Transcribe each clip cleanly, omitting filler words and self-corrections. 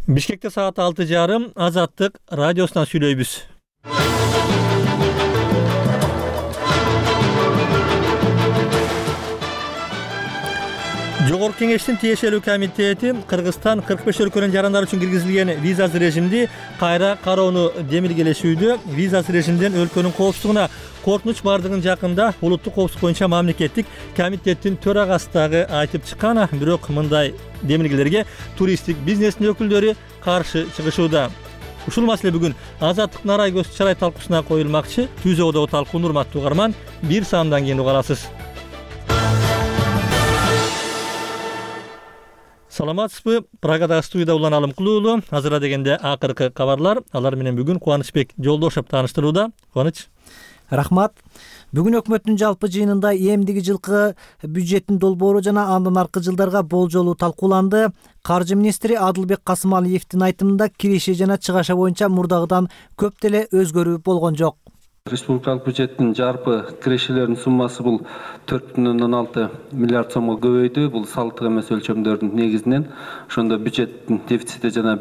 Бишкекте саат 6:30 Азаттык радиосунан сүйлөйбүз. Жогорку Кеңештин тиешелүү комитети Кыргызстан 45 өлкөнүн жарандары үчүн киргизилген визасыз режимди кайра кароону демилгелешүүдө. Визасыз режимден өлкөнүн коопсуздугуна коркунуч бардыгын жакында улуттук коопсуздук боюнча мамлекеттик комитеттин төрагасы дагы айтып чыккан. Бирок мындай демилгелерге туристтик бизнестин өкүлдөрү каршы чыгышууда. Ушул маселе бүгүн Азаттыктын арай көз чарай талкуусуна коюлмакчы. Түзөгөдөгү талкууну урматтуу угарман, бир саамдан кийин угарасыз. Саламатсызбы? Прагадагы студияда Улан Алымкулуулу. Азыр дегенде акыркы кабарлар. Алар менен бүгүн Кубанычбек Жолдошев тааныштырууда. Кубаныч. Рахмат. Бүгүн өкмөттүн жалпы жыйынында эмдиги жылкы бюджеттин долбоору жана андан аркы жылдарга болжолу талкууланды. Каржы министри Адылбек Касымалиевдин айтымында киреше жана чыгаша боюнча мурдагыдан көп деле өзгөрүү болгон жок. Республикалык бюджеттин жарпы кирешелердин суммасы бул 4,6 миллиард сомго көбөйдү. Бул салыктык эмес өлчөмдөрдүн негизинен. Ошондо бюджеттин дефицити жана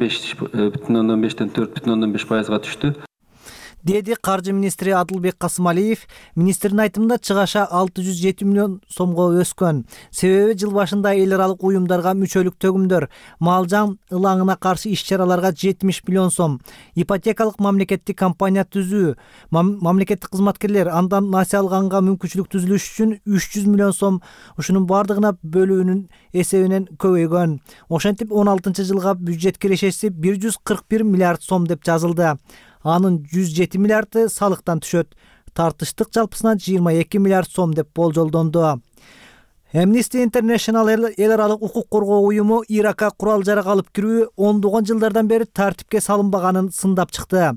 5,5-тен 4,5%га түштү. Деди каржы министри Адылбек Касымалиев. Министрдин айтымында чыгаша 607 миллион сомго өскөн. Себеби жыл башында эл аралык уюмдарга мүчөлүк төгүмдөр, мал-жан ылаңына каршы иш-чараларга 70 миллион сом, ипотекалык мамлекеттик компания түзүү, мамлекеттик кызматкерлер андан насыя алганга мүмкүнчүлүк түзүлүш үчүн 300 миллион сом ушунун бардыгына бөлүүнүн эсебинен көбөйгөн. Ошентип 16-жылга бюджет кирешеси 141 миллиард сом деп жазылды. Анын 107 миллиарды салыктан түшөт. Тартыштык жалпысынан 22 миллиард сом деп болжолдонду. Amnesty International эл аралык укук коргоо уюму Иракка курал-жарак алып кирүү ондогон жылдардан бери тартипке салынбаганын сындап чыкты.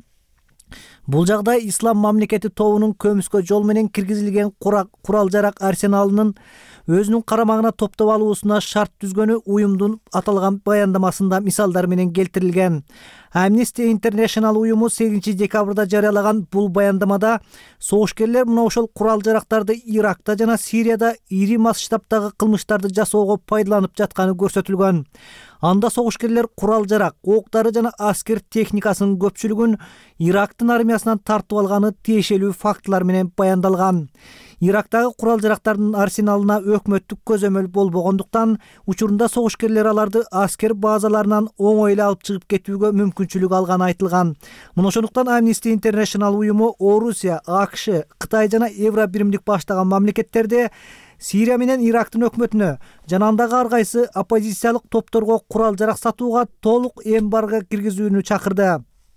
Бул жагдай ислам мамлекети тобунун көмүскө жол менен киргизилген курал-жарак арсеналынын өзүнүн карамагына топтоп алуусуна шарт түзгөнү уюмдун аталган баяндамасында мисалдар менен келтирилген. Amnesty International уюму 8 декабрда жарыялаган бул баяндамада согушкерлер мына ошол курал-жарактарды Иракта жана Сирияда ири масштабдагы кылмыштарды жасоого пайдаланып жатканы көрсөтүлгөн. Анда согушкерлер курал-жарак, ок-дары жана аскер техникасынын көпчүлүгүн Ирактын армиясынан тартып алганы тиешелүү фактылар менен баяндалган. Ирактагы курал-жарактардын арсеналына өкмөттүк көзөмөл болбогондуктан учурунда согушкерлер аларды аскер базаларынан оңой эле алып чыгып кетүүгө мүмкүнчүлүк алганы айтылган. Мына ошондуктан Amnesty International уюму Орусия, АКШ, Кытай жана Евробиримдик баштаган мамлекеттерде Сирия менен Ирактын өкмөтүнө жана андагы ар кайсы оппозициялык топторго курал-жарак сатууга толук эмбарго киргизүүнү чакырды.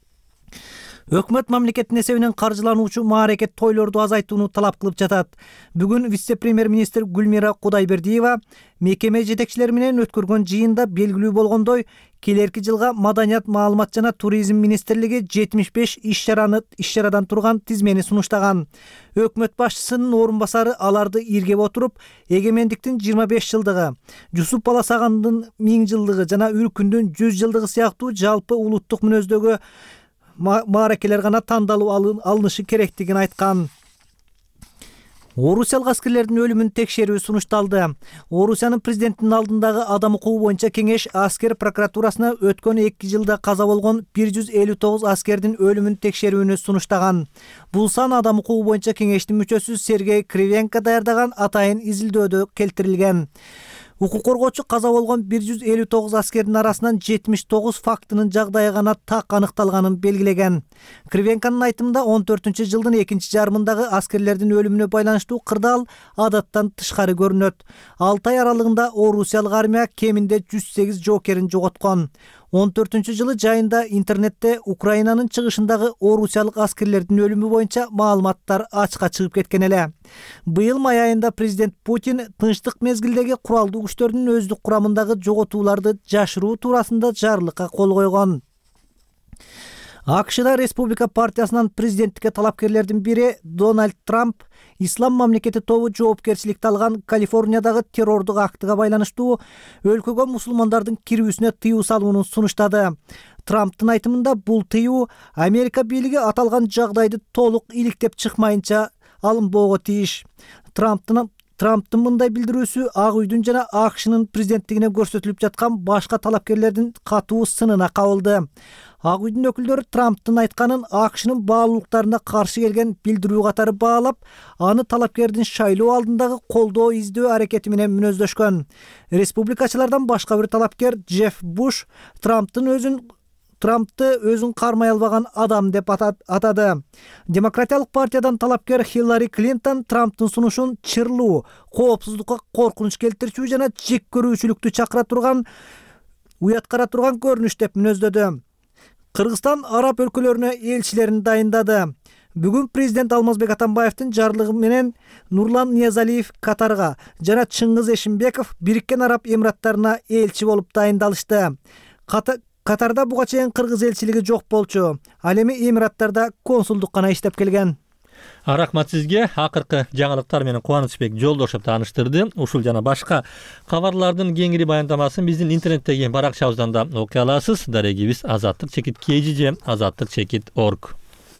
Өкмөт мамлекеттин эсебинен каржылануучу мааракет тойлорду азайтууну талап кылып жатат. Бүгүн вице-премьер-министр Гүлмира Кудайбердиева мекеме жетекчилери менен өткөргөн жыйында белгилүү болгондой, келерки жылга Маданият, маалымат жана туризм министрлиги 75 иш-чарадан турган тизмени сунуштаган. Өкмөт башчысынын орун басары аларды иргеп отуруп, эгемендиктин 25 жылдыгы, Жусуп Баласагандын 1000 жылдыгы жана Үркүндүн 100 жылдыгы сыяктуу жалпы улуттук мүнөздөгү мааракелер гана тандалып алынышы керектигин айткан. Орусиялык аскерлердин өлүмүн текшерүү сунушталды. Орусиянын президентинин алдындагы адам укугу боюнча кеңеш аскер прокуратурасына өткөн 2 жылда каза болгон 159 аскердин өлүмүн текшерүүнү сунуштаган. Бул сан адам укугу боюнча кеңештин мүчөсү Сергей Кривенко даярдаган атайын изилдөөдө келтирилген. Укук коргоочу каза болгон 159 аскердин арасынан 79 фактынын жагдайы гана так аныкталганын белгилеген. Кривенконун айтымында 14-жылдын 2-жарымындагы аскерлердин өлүмүнө байланыштуу кырдаал адаттан тышкары көрүнөт. 6 ай аралыгында Орусиялык армия кеминде 108 жоокерин жоготкон. 14-жылы жайында интернетте Украинанын чыгышындагы орусиялык аскерлердин өлүмү боюнча маалыматтар ачыкка чыгып кеткен эле. Быйыл май айында президент Путин тынчтык мезгилдеги куралдуу күчтөрдүн өздүк курамындагы жоготууларды жашыруу туурасында жарлыкка кол койгон. АКШда Республика партиясынан президенттикке талапкерлердин бири Дональд Трамп ислам мамлекети тобу жоопкерчиликти алган Калифорниядагы террордук актыга байланыштуу өлкөгө мусулмандардын кирүүсүнө тыюу салууну сунуштады. Трамптын айтымында бул тыюу Америка бийлиги аталган жагдайды толук иликтеп чыкмайынча алынбоого тийиш. Трамптын мындай билдирүүсү Ак үйдүн жана АКШнын президенттигине көрсөтүлүп жаткан башка талапкерлердин катуу сынына кабылды. Ак үйдүн өкүлдөрү Трамптын айтканын АКШнын баалуулуктарына каршы келген билдирүү катары баалап, аны талапкердин шайлоо алдындагы колдоо издөө аракети менен мүнөздөшкөн. Республикачылардан башка бир талапкер Джефф Буш Трампты өзүн кармай албаган адам деп атады. Демократиялык партиядан талапкер Хиллари Клинтон Трамптын сунушун чырлуу, коопсуздукка коркунуч келтирүүчү жана жек көрүүчүлүктү уяткара турган көрүнүш деп мүнөздөдү. Кыргызстан араб өлкөлөрүнө элчилерин дайындады. Бүгүн президент Алмазбек Атамбаевдин жарлыгы менен Нурлан Ниязалиев Катарга жана Чыңгыз Эшимбеков Бириккен Араб Эмираттарына элчи болуп дайындалышты. Катарда буга чейин кыргыз элчилиги жок болчу. Ал эми Эмираттарда консулдук гана иштеп келген. Рахмат сизге. Акыркы жаңылыктар менен Кубанычбек Жолдошев тааныштырды. Ушул жана башка кабарлардын кеңири баяндамасын биздин интернеттеги баракчабыздан да окуй аласыз. Дарегибиз azatlyk-kgj azatlyk-org.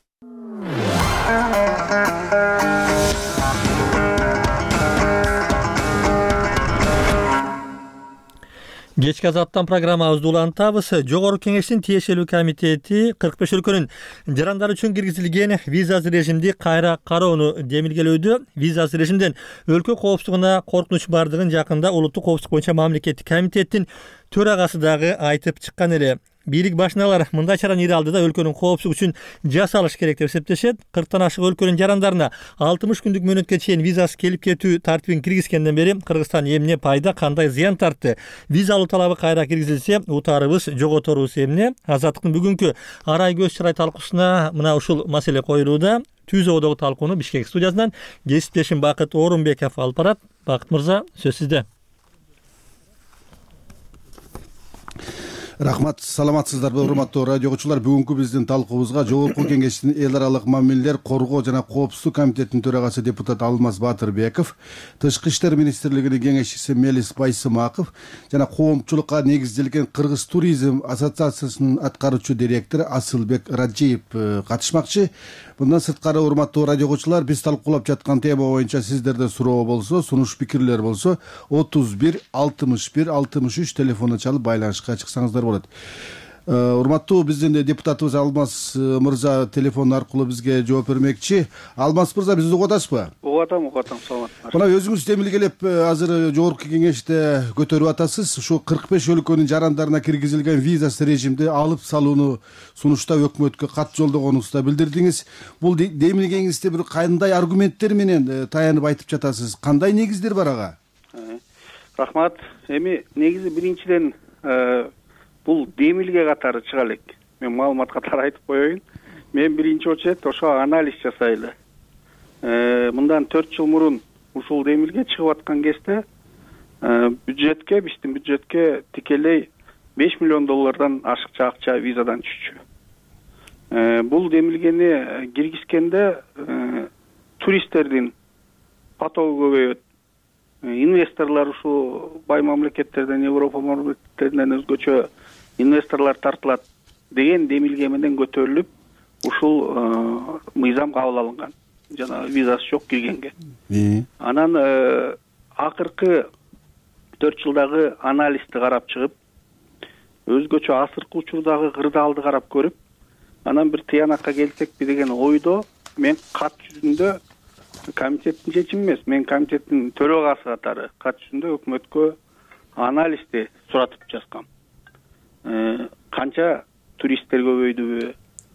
Кечки азаттан программабызды улантабыз. Жогорку кеңештин тиешелүү комитети 45 өлкөнүн жарандары үчүн киргизилген визасыз режимди кайра кароону демилгелөөдө. Визасыз режимден өлкө коопсуздугуна коркунуч бардыгын жакында улуттук коопсуздук боюнча мамлекеттик комитеттин төрагасы дагы айтып чыккан эле. Бийлик башчылары мындай чараны ири алдыда өлкөнүн коопсуздугу үчүн жасалыш керек деп эсептешет. 40тан ашык өлкөнүн жарандарына 60 күндүк мөөнөткө чейин визасыз келип кетүү тартибин киргизгенден бери Кыргызстан эмне пайда, кандай зыян тартты? Виза алуу талабы кайра киргизилсе, утаарыбыз жоготорубуз эмне? Азаттыктын бүгүнкү арай көз чырай талкуусуна мына ушул маселе коюлууда. Түз оодогу талкууну Бишкек студиясынан кесиптешим Бакыт Орунбеков алып барат. Бакыт мырза, сөз сизде. Рахмат, саламатсыздарбы урматтуу радио угуучулар. Бүгүнкү биздин талкуубузга Жогорку кеңештин эл аралык мамилелер коргоо жана коопсуздук комитетинин төрагасы депутат Алмаз Батырбеков, Тышкы иштер министрлигинин кеңешчиси Мелис Байсымаков жана коомчулукка негизделген Кыргыз туризм ассоциациясынын аткаруучу директору Асылбек Раджиев катышмакчы. Мындан сырткары урматтуу радио угуучулар, биз талкуулап жаткан тема боюнча сиздерде суроо болсо, сунуш пикирлер болсо 31 61 63 телефону чалып байланышка чыксаңыздар болот. Урматтуу биздин депутатыбыз Алмаз мырза телефон аркылуу бизге жооп бермекчи. Алмаз мырза, бизди угуп атасызбы? Угуп атам, саламатсыздар. Мына өзүңүз демилгелеп азыр жогорку кеңеште көтөрүп атасыз. Ушу 45 өлкөнүн жарандарына киргизилген визасыз режимди алып салууну сунушта өкмөткө кат жолдогонуңузда билдирдиңиз. Бул демилгеңизде бир кандай аргументтер менен таянып айтып жатасыз? Кандай негиздер бар ага? Рахмат. Эми негизи биринчиден бул демилге катары чыга элек. Мен маалымат катары айтып коеюн. Мен биринчи очередь ошо анализ жасайлы. Мындан 4 жыл мурун ушул демилге чыгып аткан кезде биздин бюджетке тикелей $5 миллион ашыкча акча визадан түшчү. Бул демилгени киргизгенде туристтердин потогу көбөйөт. Инвесторлор ушул бай мамлекеттерден, Европа мамлекеттеринен өзгөчө инвесторлор тартылат деген демилге менен көтөрүлүп, ушул мыйзам кабыл алынган. Жана визасы жок киргенге. Анан акыркы 4 жылдагы анализди карап чыгып, өзгөчө асыркы учурдагы кырдаалды карап көрүп, анан бир тыянакка келсекпи деген ойдо мен кат жүзүндө комитеттин чечими эмес, мен комитеттин төрагасы катары кат жүзүндө өкмөткө анализди суратып жазгам. Канча туристтер көбөйдүбү?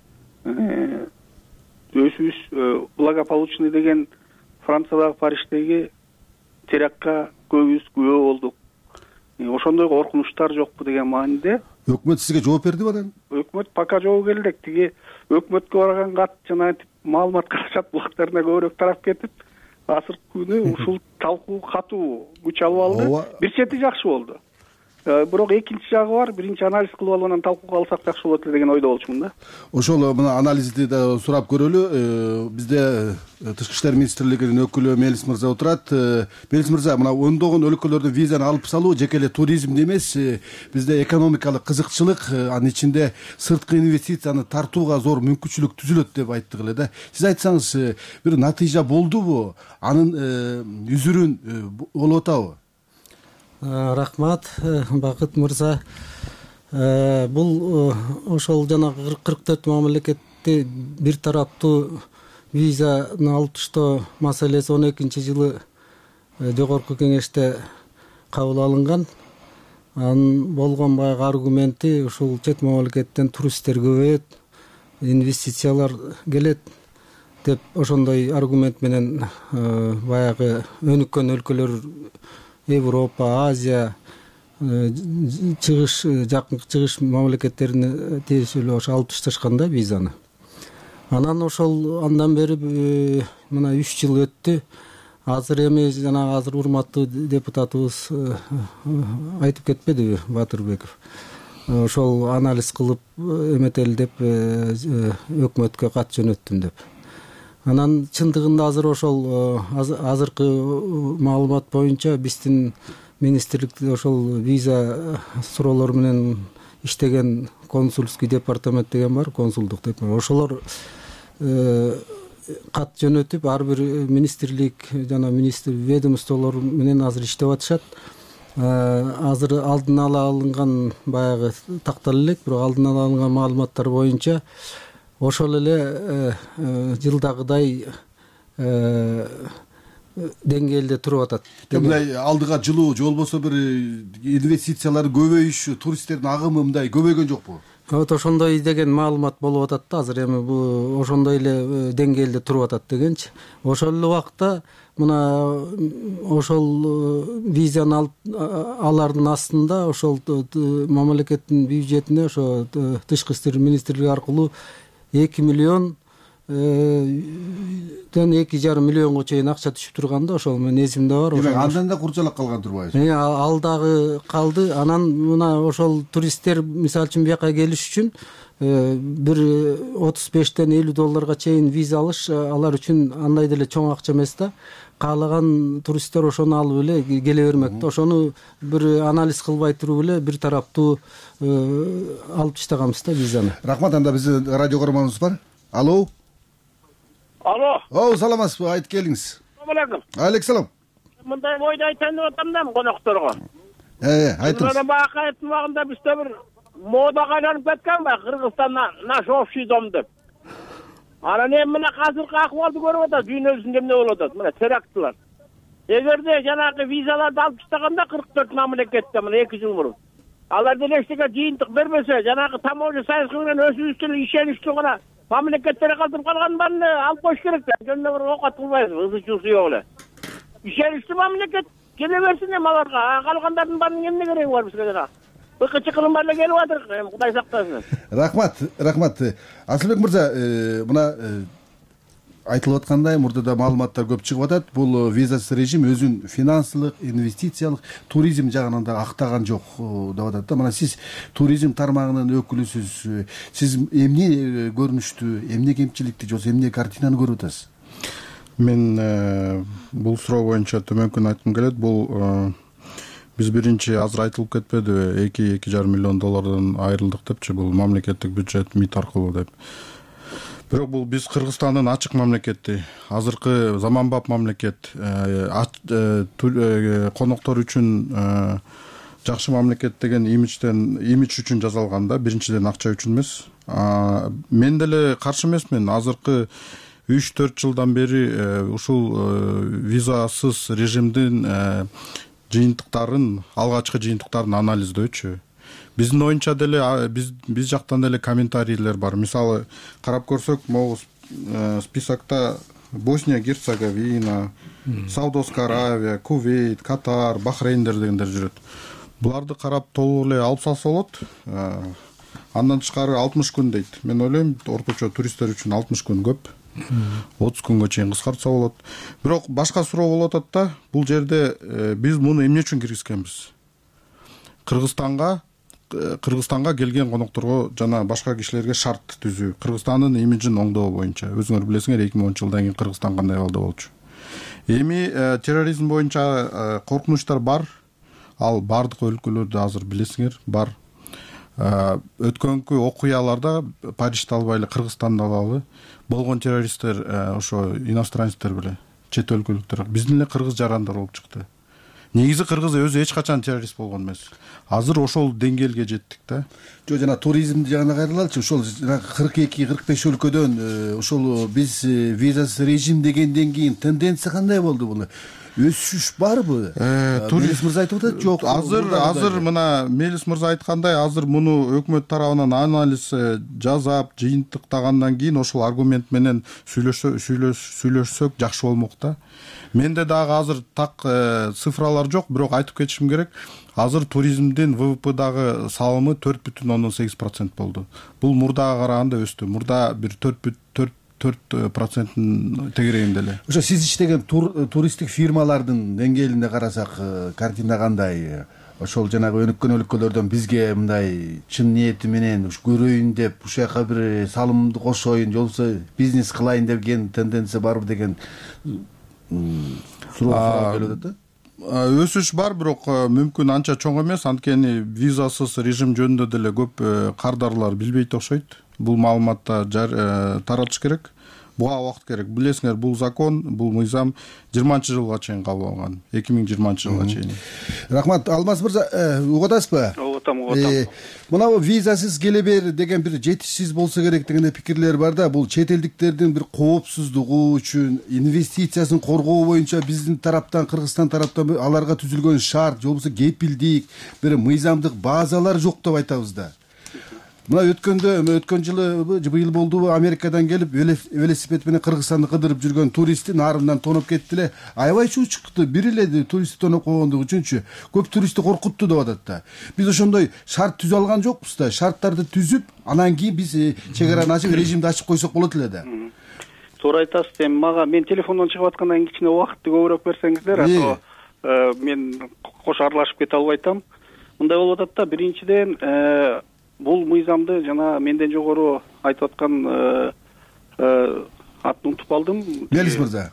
Өзүбүз благополучный деген Франциядагы Париждеги терактка көбүбүз күбө болдук. Ошондой коркунучтар жокпу деген мааниде. Өкмөт сизге жооп бердиби анан? Өкмөт пока жооп келдик. Тиги өкмөткө барган кат жана маалымат каражат булактарына көбүрөөк тарап кетип, азыркы күнү ушул талкуу катуу күч алып алды. Бир чети жакшы болду. Бирок экинчи жагы бар. Биринчи анализ кылып алып анан талкууга алсак жакшы болот эле деген ойдо болчумун да. Ошол мына анализди да сурап көрөлү. Бизде Тышкы иштер министрлигинин өкүлү Мелис мырза отурат. Мелис мырза, мына ондогон өлкөлөрдө визаны алып салуу жеке эле туризмди эмес, бизде экономикалык кызыкчылык, анын ичинде сырткы инвестицияны тартууга зор мүмкүнчүлүк түзүлөт деп айттык эле да. Сиз айтсаңыз, бир натыйжа болдубу? Анын үзүрүн болуп атабы? Рахмат, Бакыт мырза. Бул ошол жанагы 44 мамлекетти бир тараптуу визаны алып таштоо маселеси 12-жылы жогорку кеңеште кабыл алынган. Анын болгон баягы аргументи ушул чет мамлекеттен туристтер көбөйөт, инвестициялар келет деп ошондой аргумент менен баягы өнүккөн өлкөлөр Европа, Азия, жакынкы чыгыш мамлекеттерине тиешелүү ошо алып ташташкан да визаны. Анан ошол андан бери мына 3 жыл өттү. Азыр эми жана азыр урматтуу депутатыбыз айтып кетпедиби, Батырбеков? Ошол анализ кылып эметели деп өкмөткө кат жөнөттүм деп. Анан чындыгында азыр ошол азыркы маалымат боюнча биздин министрликте ошол виза суроолору менен иштеген консульский департамент деген бар, консулдук деп. Ошолор кат жөнөтүп, ар бир министрлик жана министр ведомстволор менен азыр иштеп атышат. Азыр алдын ала алынган баягы тактала элек, бирок алдын ала алынган маалыматтар боюнча ошол эле жылдагыдай деңгээлде туруп атат. Мындай алдыга жылуу же болбосо бир инвестициялар көбөйүшү, туристтердин агымы мындай көбөйгөн жокпу? Вот ошондой деген маалымат болуп атат да азыр. Эми бул ошондой эле деңгээлде туруп атат дегенчи. Ошол эле убакта мына ошол визаны алып алардын астында ошол мамлекеттин бюджетине ошо Тышкы иштер министрлиги аркылуу 2 миллион 2,5 миллионго чейин акча түшүп турган да, ошол менен эсимде бар. Демек андан да курчалак калган турбайбы? Ал дагы калды. Анан мына ошол туристтер мисалы үчүн бияка келиш үчүн бир 35-тен 50 долларга чейин виза алыш алар үчүн андай деле чоң акча эмес да. Каалаган туристтер ошону алып эле келе бермек да. Ошону бир анализ кылбай туруп эле бир тараптуу алып таштаганбыз да визаны. Рахмат, анда биздин радио көрөрманыбыз бар. Алло. Алло. Саламатсызбы? Айтып келиңиз. Assalamu alaikum. Алейкум. Мындай ойду айтайын деп атам да конокторго. Айтыңыз. Мына бака айттым убагында бизде бир модага айланып кеткен ба, Кыргызстанда наш общий дом деп. Анан эми мына азыркы акыбалды көрүп атат, дүйнөбүздүн эмне болуп атат, мына терактылар. Эгерде жанагы визаларды алып таштаганда 44 мамлекетте мына 2 жыл мурун алар деле эчтеке жыйынтык бербесе, жанагы таможня саясаты менен өзүбүздүн ишеничтүү гана мамлекеттерге калтырып калган бааны алып коюш керек да. Жөнүнө бир окат кылбайбыз, ызы-чуу жок эле. Ишеничтүү мамлекет келе берсин эми аларга. Калгандардын баанын эмне кереги бар бизге жана? Быкычы кылым бар эле келип атыр, Кудай сактасын. Рахмат. Асылбек мырза, мына айтылып аткандай мурда маалыматтар көп чыгып атат. Бул визасыз режим өзүн финансылык, инвестициялык, туризм жагынан да актаган жок деп атат да. Мына сиз туризм тармагынын өкүлүсүз. Сиз эмне көрүнүштү, эмне кемчиликти же эмне картинаны көрүп атасыз? Мен бул суроо боюнча төмөнкүн айткым келет. Бул биз биринчи азыр айтылып кетпедиби, 2,5 миллион доллардан айрылдык депчи, бул мамлекеттик бюджет МИД аркылуу деп. Бирок бул биз Кыргызстандын ачык мамлекети, азыркы заманбап мамлекет, коноктор үчүн жакшы мамлекет деген имидж үчүн жасалган да, биринчиден акча үчүн эмес. Мен деле каршы эмесмин. Азыркы 3-4 жылдан бери ушул визасыз режимдин жыйынтыктарын, алгачкы жыйынтыктарын анализдөөчү. Биздин оюнча деле биз жактан деле комментарийлер бар. Мисалы карап көрсөк, могу списокто Босния, Герцеговина, Саудовская Аравия, Кувейт, Катар, Бахрейндер дегендер жүрөт. Буларды карап толук эле алып салса болот. Андан тышкары 60 күн дейт. Мен ойлойм, орточо туристтер үчүн 60 күн көп. 30 күнгө чейин кыскартса болот. Бирок башка суроо болуп атат да, бул жерде биз муну эмне үчүн киргизгенбиз? Кыргызстанга келген конокторго жана башка кишилерге шарт түзүү, Кыргызстандын имиджин оңдоо боюнча. Өзүңөр билесиңер, 2010-жылдан кийин Кыргызстан кандай абалда болчу. Эми терроризм боюнча коркунучтар бар. Ал бардык өлкөлөрдө азыр билесиңер бар. Өткөнкү окуяларда Парижди албайлы, Кыргызстанды алалы болгон террористтер ошо иностранецтер беле, чет өлкөлүктөр, биздин эле кыргыз жарандар болуп чыкты. Негизи кыргыз өзү эч качан террорист болгон эмес. Азыр ошол деңгээлге жеттик да. Жо жана туризмди жагына кайрылалычы. Ошол 42-45 өлкөдөн ошол биз визасыз режим дегенден кийин тенденция кандай болду бул? Өсүш барбы? Мелис мырза айтып атат, жок. Азыр мына Мелис мырза айткандай, азыр муну өкмөт тарабынан анализ жасап, жыйынтыктагандан кийин ошол аргумент менен сүйлөшсөк жакшы болмок да. Менде дагы азыр так цифралар жок, бирок айтып кетишим керек. Азыр туризмдин ВВПдагы салымы 4,8% болду. Бул мурдага караганда өстү. Мурда бир 4% тегерегинде эле. Ошо сиз иштеген туристтик фирмалардын деңгээлинде карасак, картина кандай? Ошол жанагы өнүккөн өлкөлөрдөн бизге мындай чын ниети менен көрөйүн деп, ушул жака бир салымды кошоюн, жолсо бизнес кылайын деген тенденция барбы деген суроо келип атат да. Өсүш бар, бирок мүмкүн анча чоң эмес. Анткени визасыз режим жөнүндө деле көп кардарлар билбейт окшойт. Бул маалыматты таратыш керек. Буга убакыт керек. Билесиңер, бул закон, бул мыйзам 20-жылга чейин кабыл алынган. 2020-жылга чейин. Рахмат. Алмаз мырза, угуп атасызбы? Угутам. Мына визасыз келе бер деген бир жетишсиз болсо керек деген пикирлер бар да. Бул чет элдиктердин бир коопсуздугу үчүн, инвестициясын коргоо боюнча биздин тараптан, Кыргызстан тараптан аларга түзүлгөн шарт, же болбосо кепилдик, бир мыйзамдык базалар жок деп айтабыз да. Мына өткөн жылы быйыл болду, Америкадан келип велосипед менен Кыргызстанды кыдырып жүргөн туристти нарымдан тоноп кетти эле. Аябай чуу чыкты. Бир эле туристти тоноп койгондугу үчүнчү көп туристти коркутту деп атат да. Биз ошондой шарт түзүп алган жокпуз да. Шарттарды түзүп, анан кийин биз чек араны ачып, режимди ачып койсок болот эле да. Туура айтасыз. Эми мен телефондон чыгып аткандан кийин кичине убакытты көбүрөөк берсеңиздер, мен кош аралашып кете албай атам. Мындай болуп атат да, биринчиден бул мыйзамды жана менден жогору айтып аткан атын унутуп алдым. Мелис мырза.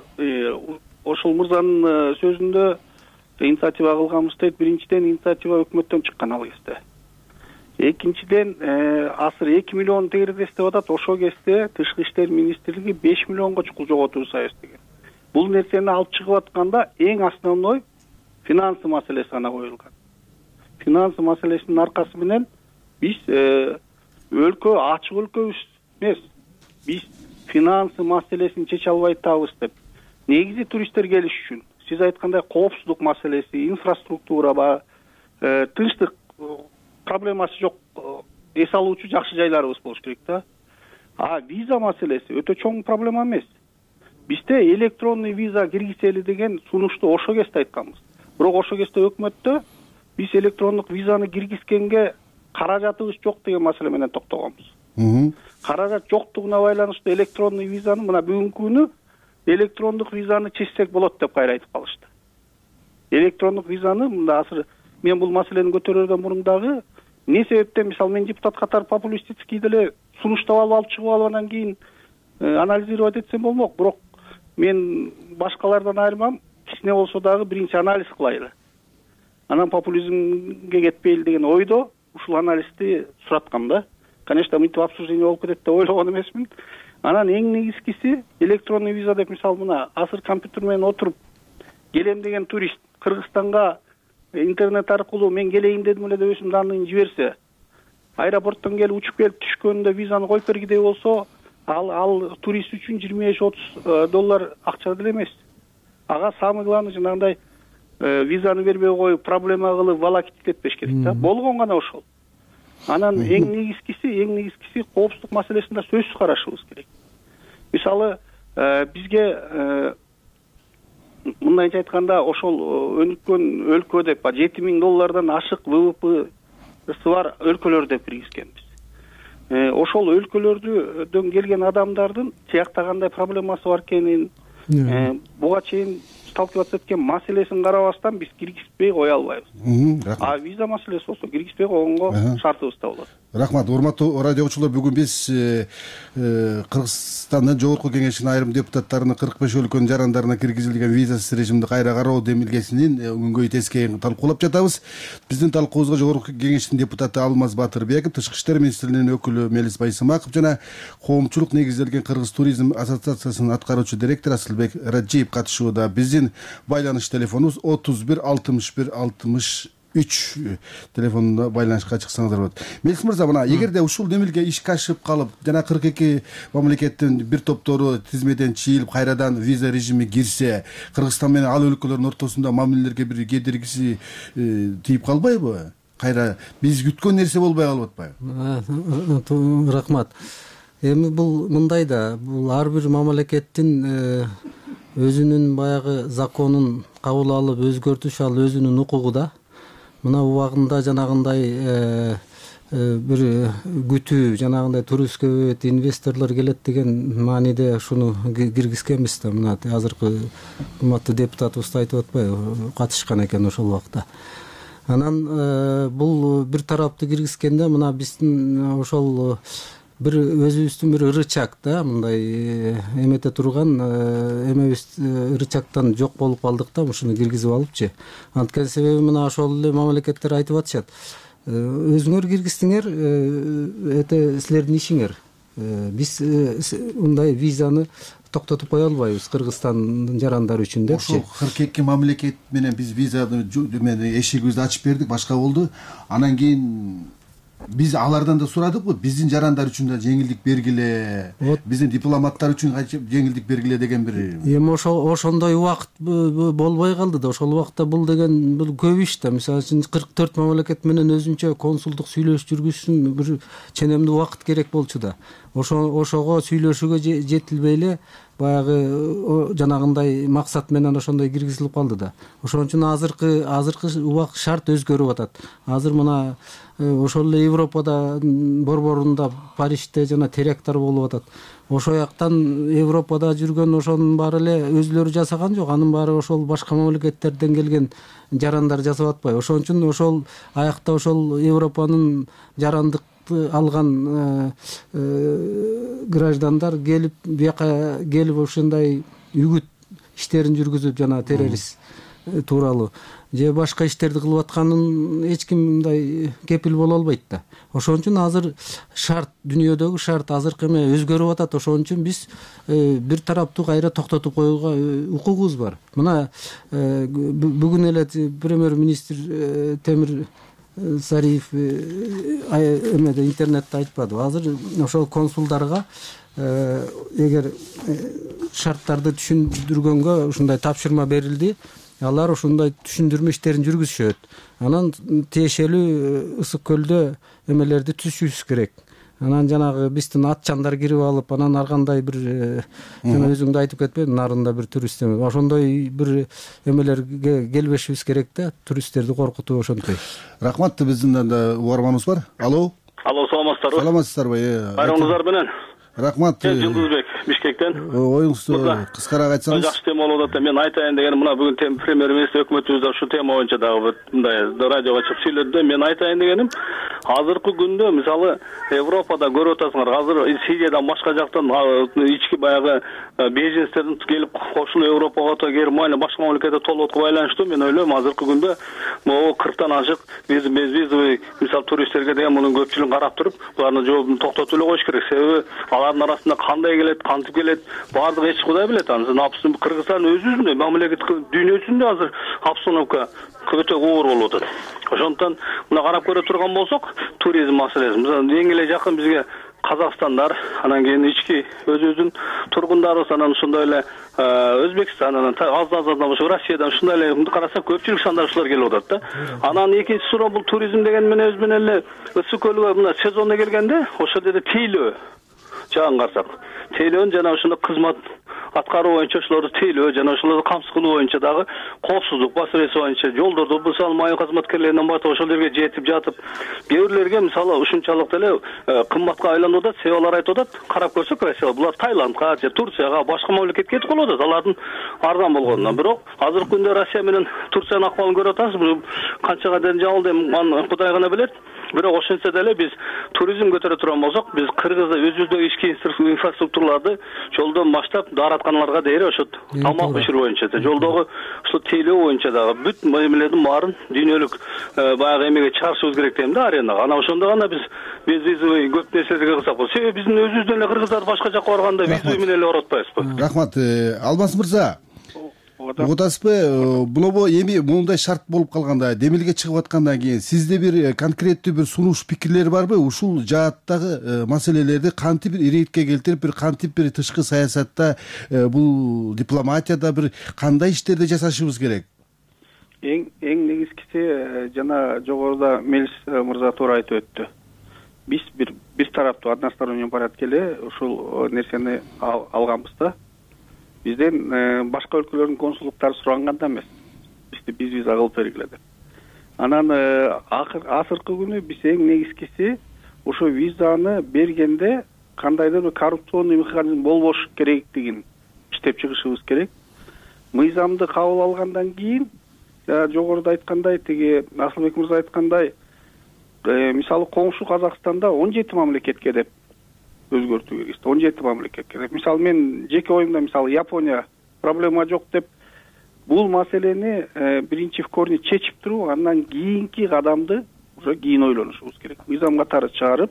Ошол мырзанын сөзүндө инициатива кылганбыз дейт. Биринчиден инициатива өкмөттөн чыккан ал кезде. Экинчиден азыр 2 миллион тегердес деп атат. Ошол кезде Тышкы иштер министрлиги 5 миллионго чукул жоготуу союз деген. Бул нерсени алып чыгып атканда эң основной финансы маселеси гана коюлган. Финансы маселесинин аркасы менен биз өлкө ачык өлкөбүз эмес. Биз финансы маселесин чече албай атабыз деп. Негизи туристтер келиш үчүн сиз айткандай коопсуздук маселеси, инфраструктура, тынчтык проблемасы жок, эс алуучу жакшы жайларыбыз болуш керек да. Виза маселеси өтө чоң проблема эмес. Бизде электронный виза киргизели деген сунушту ошо кезде айтканбыз. Бирок ошо кезде өкмөттө биз электрондук визаны киргизгенге каражатыбыз жок деген маселе менен токтогонбуз. Каражат жоктугуна байланыштуу электронный визаны мына бүгүнкү күнү электрондук визаны чечсек болот деп кайра айтып калышты. Электрондук визаны мында азыр мен бул маселени көтөрөрдөн мурун дагы эмне себептен, мисалы мен депутат катары популистический деле сунуштап алып чыгып алып анан кийин анализировать этсем болмок. Бирок мен башкалардан айырмам, кичине болсо дагы биринчи анализ кылайлы. Анан популизмге кетпейли деген ойдо ушул анализди сураткам да. Конечно, мынтип обсуждение болуп кетет деп ойлогон эмесмин. Анан эң негизгиси электронный виза деп, мисалы мына азыр компьютер менен отуруп келем деген турист Кыргызстанга интернет аркылуу мен келейин дедим эле деп өзүнүн данныйын жиберсе, аэропорттон келип учуп келип түшкөндө визаны коюп бергидей болсо, ал турист үчүн $25-30 акча деле эмес. Ага самый главный жанагындай визаны бербей коюп, проблема кылып, волокитить этпеш керек да. Болгон гана ошол. Анан эң негизгиси коопсуздук маселесин да сөзсүз карашыбыз керек. Мисалы, бизге мындайча айтканда, ошол өнүккөн өлкө деп $7,000 ашык ВВПсы бар өлкөлөр деп киргизгенбиз. Ошол өлкөлөрдөн келген адамдардын тияктагандай проблемасы бар экенин, буга чейин талкыбат эткен маселесин карабастан биз киргизбей кое албайбыз. Рахмат. А виза маселеси болсо киргизбей койгонго шартыбызда болот. Рахмат. Урматтуу радиочулар, бүгүн биз Кыргызстандын Жогорку Кеңешинин айрым депутаттарынын 45 өлкөнүн жарандарына киргизилген визасыз режимди кайра кароо демилгесинин күнгөй тескейин талкуулап жатабыз. Биздин талкуубузга Жогорку Кеңештин депутаты Алмаз Батырбеков, Тышкы иштер министрлигинин өкүлү Мелис Байсымаков жана коомчулук негизделген Кыргыз туризм ассоциациясынын аткаруучу директору Асылбек Раджиев катышууда. Биздин байланыш телефонубуз 31 61 63 телефонунда байланышка чыксаңыздар болот. Мелис мырза, мына эгерде ушул демилге ишке ашып калып, жана 42 мамлекеттин бир топтору тизмеден чийилип кайрадан виза режими кирсе, Кыргызстан менен ал өлкөлөрдүн ортосунда мамилелерге бир кедергиси тийип калбайбы? Кайра биз күткөн нерсе болбой калып атпайбы? Рахмат. Эми бул мындай да, бул ар бир мамлекеттин өзүнүн баягы законун кабыл алып өзгөртүш, ал өзүнүн укугу да. Мына убагында жанагындай бир күтүү, жанагындай турист көбөйөт, инвесторлор келет деген мааниде ушуну киргизгенбиз да. Мына азыркы урматтуу депутатыбыз айтып атпайбы, катышкан экен ошол убакта. Анан бул бир тараптуу киргизгенде мына биздин ошол бир өзүбүздүн бир рычаг да, мындай эмете турган эмебиз рычагтан жок болуп калдык да, ушуну киргизип алыпчы. Анткени себеби мына ошол эле мамлекеттер айтып атышат. Өзүңөр киргиздиңер, силердин ишиңер. Биз мындай визаны токтотуп кое албайбыз Кыргызстандын жарандары үчүн депчи. Ошол 42 мамлекет менен биз визаны эшигибизди ачып бердик, башка болду. Анан кийин биз алардан да сурадыкпы, биздин жарандар үчүн да жеңилдик бергиле, биздин дипломаттар үчүн жеңилдик бергиле деген бир. Эми ошондой убакыт болбой калды да. Ошол убакта бул деген бул көп иш да. Мисалы үчүн 44 мамлекет менен өзүнчө консулдук сүйлөшүш жүргүзүшүн бир ченемдүү убакыт керек болчу да. Ошого сүйлөшүүгө жетилбей эле баягы жанагындай максат менен ошондой киргизилип калды да. Ошон үчүн азыркы убакыт шарт өзгөрүп атат. Азыр мына ошол эле Европада борборунда Парижде жана теракттар болуп атат. Ошол жактан Европада жүргөн ошонун баары эле өзүлөрү жасаган жок, анын баары ошол башка мамлекеттерден келген жарандар жасап атпайбы. Ошон үчүн ошол аякта ошол Европанын жарандык алган граждандар келип бияка келип ушундай үгүт иштерин жүргүзүп, жана террорист тууралуу же башка иштерди кылып атканын эч ким мындай кепил боло албайт да. Ошон үчүн азыр шарт, дүйнөдөгү шарт азыркы эме өзгөрүп атат. Ошон үчүн биз бир тараптуу кайра токтотуп коюуга укугубуз бар. Мына бүгүн эле премьер-министр Темир Сариев эмеде интернетте айтпадыбы? Азыр ошол консулдарга эгер шарттарды түшүндүргөнгө ушундай тапшырма берилди, алар ушундай түшүндүрмө иштерин жүргүзүшөт. Анан тиешелүү Ысык көлдө эмелерди түзүшүбүз керек. Анан жанагы биздин атчандар кирип алып, анан ар кандай бир жана өзүң да айтып кетпедиң, нарында бир турист эме. Ошондой бир эмелерге келбешибиз керек да, туристтерди коркутуп ошонтой. Рахмат, биздин да угарманыбыз бар. Алло, саламатсыздарбы? Саламатсыздарбы? Байрамыңыздар менен. Рахмат. Жылдызбек Бишкектен. Оюңузду кыскараак айтсаңыз. Жакшы тема болуп атат. Мен айтайын дегеним, мына бүгүн премьер-министр өкмөтүбүздө ушу тема боюнча дагы мындай радиого чыгып сүйлөдү. Мен айтайын дегеним, азыркы күндө мисалы Европада көрүп атасыңар, азыр Сириядан башка жактан ички баягы беженцтердин келип кошулуп Европага, Германия, башка мамлекетке толуп байланыштуу. Мен ойлойм, азыркы күндө могу 40тан ашык безвизовый мисалы туристтерге деген мунун көпчүлүгүн карап туруп, булардын жообун токтотуп эле коюш керек. Себеби алардын арасында кандай келет, кантип келет, баардыгы эч Кудай билет. Анысы Кыргызстан өзүнүн мамлекет дүйнөсүндө азыр обстановка өтө оор болуп атат. Ошондон мына карап көрө турган болсок, туризм маселеси. Эң эле жакын бизге Казакстандар, анан кийин ички өзүбүздүн тургундарыбыз, анан ошондой эле Өзбекстан, анан аз Россиядан ушундай эле карасак көпчүлүк сандар ушулар келип атат да. Анан экинчи суроо, бул туризм деген менен өз менен эле Ысык көлгө мына сезонда келгенде ошол жерде тейлөө жагын карасак, тейлөөнүн жана ошондой кызмат аткаруу боюнча ошолорду тейлөө жана ошолорду камсыз кылуу боюнча дагы коопсуздук маселеси боюнча жолдорду мисалы майы кызматкерлеринен баштап ошол жерге жетип жатып кээ бирлерге мисалы ушунчалык деле кымбатка айланып атат, себебалар айтып атат, карап көрсөк Россия булар Таиландга же Турцияга башка мамлекетке кетип калып атат алардын арзан болгонунан. Бирок азыркы күндө Россия менен Турциянын акыбалын көрүп атабыз. Бул канчага ден жабылды эми Кудай гана билет. Бирок ошентсе деле биз туризм көтөрө турган болсок, биз Кыргызда өзүбүздөгү ички инфраструктураларды жолдон баштап дааратканаларга дейре ошо тамак биширүү боюнча жолдогу ушул тейлөө боюнча дагы бүт мамилелердин баарын дүйнөлүк баягы эмеге чыгарышыбыз керек дейм да, аренага. Анан ошондо гана биз визовый көп нерселерге кылсак болот. Себеби биздин өзүбүздөн эле кыргыздар башка жакка барганда визовый менен эле барып атпайбызбы? Рахмат. Алмаз мырза, угуп атасызбы? Булобо эми моундай шарт болуп калганда, демилге чыгып аткандан кийин сизде бир конкреттүү бир сунуш пикирлер барбы? Ушул жааттагы маселелерди кантип бир иретке келтирип, бир кантип бир тышкы саясатта, бул дипломатияда бир кандай иштерди жасашыбыз керек? Эң негизгиси жана жогоруда Мелис мырза туура айтып өттү. Биз бир тараптуу односторонний порядке эле ушул нерсени алганбыз да. Бизден башка өлкөлөрдүн консулдуктары суранган да эмес. Бизди биз виза кылып бергиле деп. Анан акыркы күнү биз эң негизгиси ошо визаны бергенде кандайдыр бир коррупционный механизм болбош керектигин иштеп чыгышыбыз керек. Мыйзамды кабыл алгандан кийин жогоруда айткандай, тиги Асылбек мырза айткандай, мисалы коңшу Казакстанда 17 мамлекетке деп өзгөртүү керек. 17 мамлекетке деп. Мисалы мен жеке оюмда мисалы Япония проблема жок деп бул маселени биринчи в корне чечип туруп, андан кийинки кадамды уже кийин ойлонушубуз керек. Мыйзам катары чыгарып,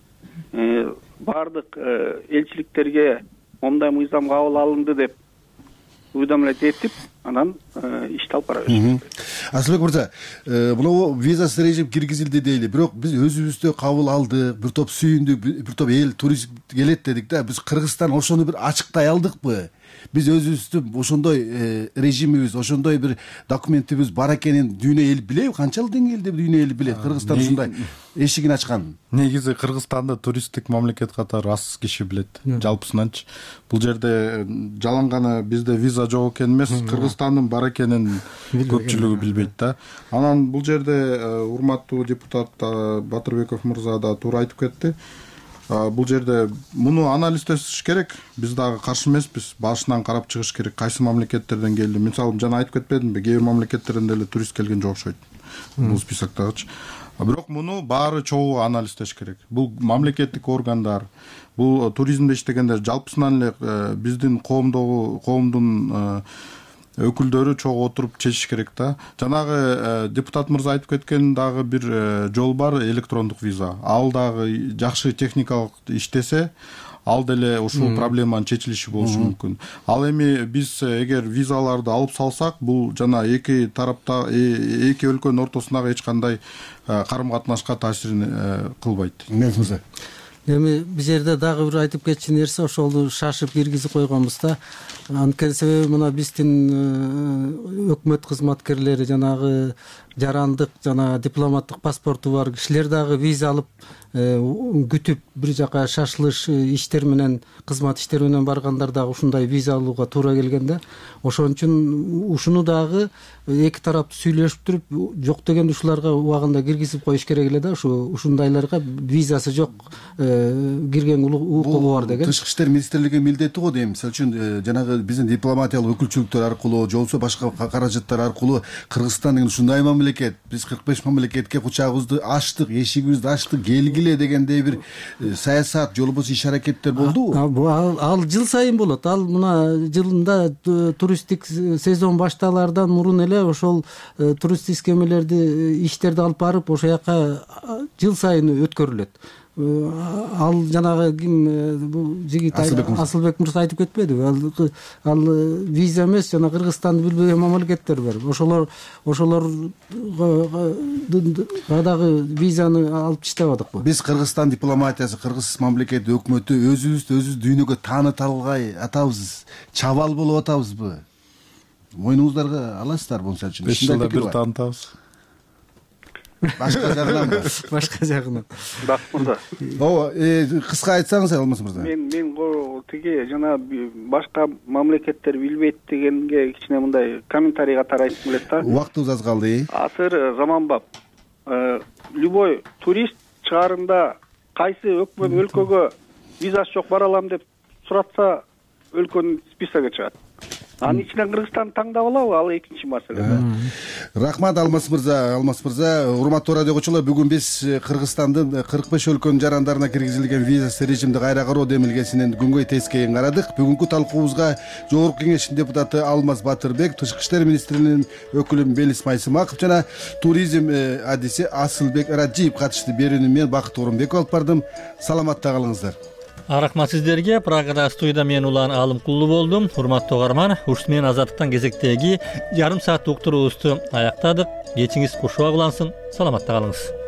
бардык элчиликтерге мондай мыйзам кабыл алынды деп уведомлять этип, анан ишти алып барабыз. Асылбек мырза, мына визасыз режим киргизилди дейли, бирок биз өзүбүздө кабыл алдык, бир топ сүйүндүк, бир топ эл турист келет дедик да, биз Кыргызстан ошону бир ачыктай алдыкпы? Биз өзүбүздүн ошондой режимибиз, ошондой бир документибиз бар экенин дүйнө эл билеби? Канчалык деңгээлде дүйнө эл билет Кыргызстан ушундай эшигин ачканын? Негизи Кыргызстанды туристтик мамлекет катары аз киши билет жалпысынанчы. Бул жерде жаланганы бизде виза жок экен эмес, Кыргызстандын бар экенин көпчүлүгү билбейт да. Анан бул жерде урматтуу депутат Батырбеков мырза да туура айтып кетти. Бул жерде муну анализдеш керек. Биз дагы каршы эмеспиз. Башынан карап чыгыш керек. Кайсы мамлекеттерден келди? Мисалы жана айтып кетпедимби? Кээ бир мамлекеттерден деле турист келген жок окшойт. Бул списоктагычы. Бирок муну баары чогуу анализдеш керек. Бул мамлекеттик органдар, бул туризмде иштегендер жалпысынан эле биздин коомдун өкүлдөрү чогуу отуруп чечиш керек да. Жанагы депутат мырза айтып кеткен дагы бир жол бар, электрондук виза. Ал дагы жакшы техникалык иштесе, ал деле ушул проблеманын чечилиши болушу мүмкүн. Ал эми биз эгер визаларды алып салсак, бул жана эки тарапта эки өлкөнүн ортосундагы эч кандай карым-катнашка таасирин кылбайт. Мырза. Эми бул жерде дагы бир айтып кетчү нерсе, ошолду шашып киргизип койгонбуз да. Анткени себеби мына биздин өкмөт кызматкерлери, жанагы жарандык жана дипломаттык паспорту бар кишилер дагы виза алып күтүп бир жака шашылыш иштер менен, кызмат иштери менен баргандар дагы ушундай виза алууга туура келген да. Ошон үчүн ушуну дагы эки тараптуу сүйлөшүп туруп, жок дегенде ушуларга убагында киргизип коюш керек эле да. Ушундайларга визасы жок кирген укугу бар деген. Тышкы иштер министрлигинин милдети го дейм. Мисалы үчүн жанагы биздин дипломатиялык өкүлчүлүктөр аркылуу, же болбосо башка каражаттар аркылуу Кыргызстан деген ушундай мамлекет, биз 45 мамлекетке кучагыбызды ачтык, эшигибизди ачтык, келгиле дегендей бир саясат, же болбосо иш аракеттер болдубу? Ал жыл сайын болот. Ал мына жылында туристтик сезон башталаардан мурун эле ошол туристтик эмелерди, иштерди алып барып, ошол жака жыл сайын өткөрүлөт. Ал жанагы ким бул жигит Асылбек мырза айтып кетпедиби? Ал виза эмес, жана Кыргызстанды билбеген мамлекеттер бар. Ошолорго дагы визаны алып таштабадыкпы? Биз Кыргызстан дипломатиясы, Кыргыз мамлекети өкмөтү өзүбүз дүйнөгө тааныта алгай атабыз, чабал болуп атабызбы? Мойнуңуздарга аласыздар болсо үчүн. 5 жылда бир таанытабыз. Башка жагынан. Башка жагынан. Мырза. Кыска айтсаңыз, Алмаз мырза. Мен тиги жана башка мамлекеттер билбейт дегенге кичине мындай комментарий катары айткым келет да. Убактыбыз аз калды. Азыр заманбап. Любой турист чыгарында кайсы өкмөт өлкөгө визасы жок бара алам деп суратса өлкөнүн списогу чыгат. Анын ичинен Кыргызстанды таңдап алабы, ал экинчи маселе. Рахмат Алмаз мырза, урматтуу радио угуучулар, бүгүн биз Кыргызстандын 45 өлкөнүн жарандарына киргизилген визасыз режимди кайра кароо демилгесинин күнгөй тескейин карадык. Бүгүнкү талкуубузга Жогорку Кеңештин депутаты Алмаз Батырбек, Тышкы иштер министринин өкүлү Белис Майсымаков жана туризм адиси Асылбек Раджиев катышты. Берүүнү мен Бакыт Орунбеков алып бардым. Саламатта калыңыздар. Рахмат сиздерге. Прагада студияда мен Улан Алымкулуу болдум. Урматтуу угарман, ушун менен Азаттыктан кезектеги жарым сааттык уктуруубузду аяктадык. Кечиңиз кушуа улансын. Саламатта калыңыз.